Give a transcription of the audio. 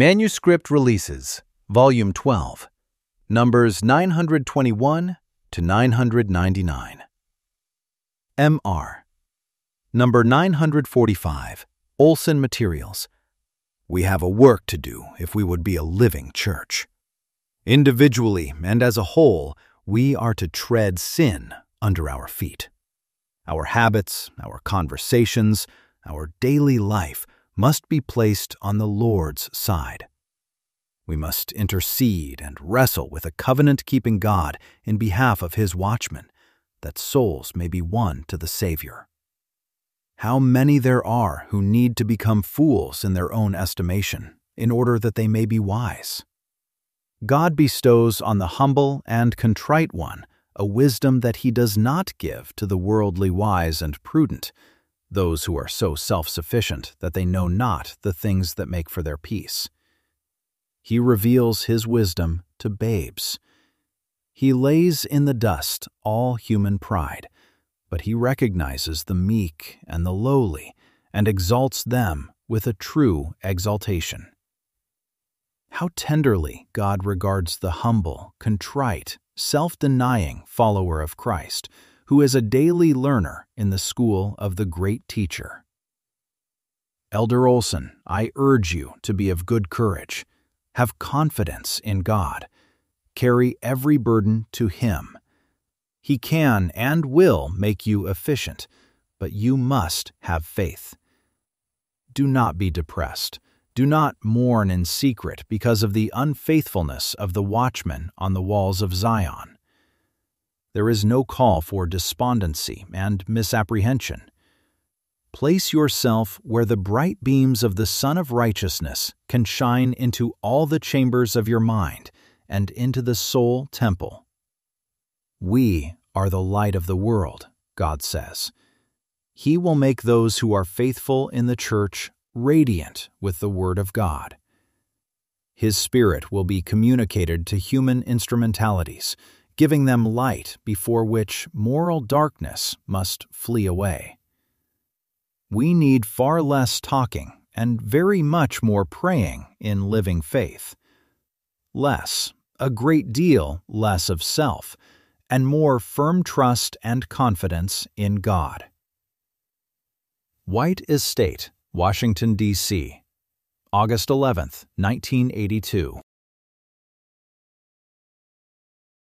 Manuscript Releases, Volume 12, Numbers 921 to 999. M.R. Number 945, Olson Materials. We have a work to do if we would be a living church. Individually and as a whole, we are to tread sin under our feet. Our habits, our conversations, our daily life must be placed on the Lord's side. We must intercede and wrestle with a covenant-keeping God in behalf of His watchmen, that souls may be won to the Savior. How many there are who need to become fools in their own estimation, in order that they may be wise. God bestows on the humble and contrite one a wisdom that He does not give to the worldly wise and prudent, those who are so self-sufficient that they know not the things that make for their peace. He reveals His wisdom to babes. He lays in the dust all human pride, but He recognizes the meek and the lowly and exalts them with a true exaltation. How tenderly God regards the humble, contrite, self-denying follower of Christ, who is a daily learner in the school of the great teacher. Elder Olson, I urge you to be of good courage. Have confidence in God. Carry every burden to Him. He can and will make you efficient, but you must have faith. Do not be depressed. Do not mourn in secret because of the unfaithfulness of the watchmen on the walls of Zion. There is no call for despondency and misapprehension. Place yourself where the bright beams of the Sun of Righteousness can shine into all the chambers of your mind and into the soul temple. We are the light of the world, God says. He will make those who are faithful in the church radiant with the Word of God. His Spirit will be communicated to human instrumentalities, giving them light before which moral darkness must flee away. We need far less talking and very much more praying in living faith. Less, a great deal less of self, and more firm trust and confidence in God. White Estate, Washington, D.C., August 11, 1982.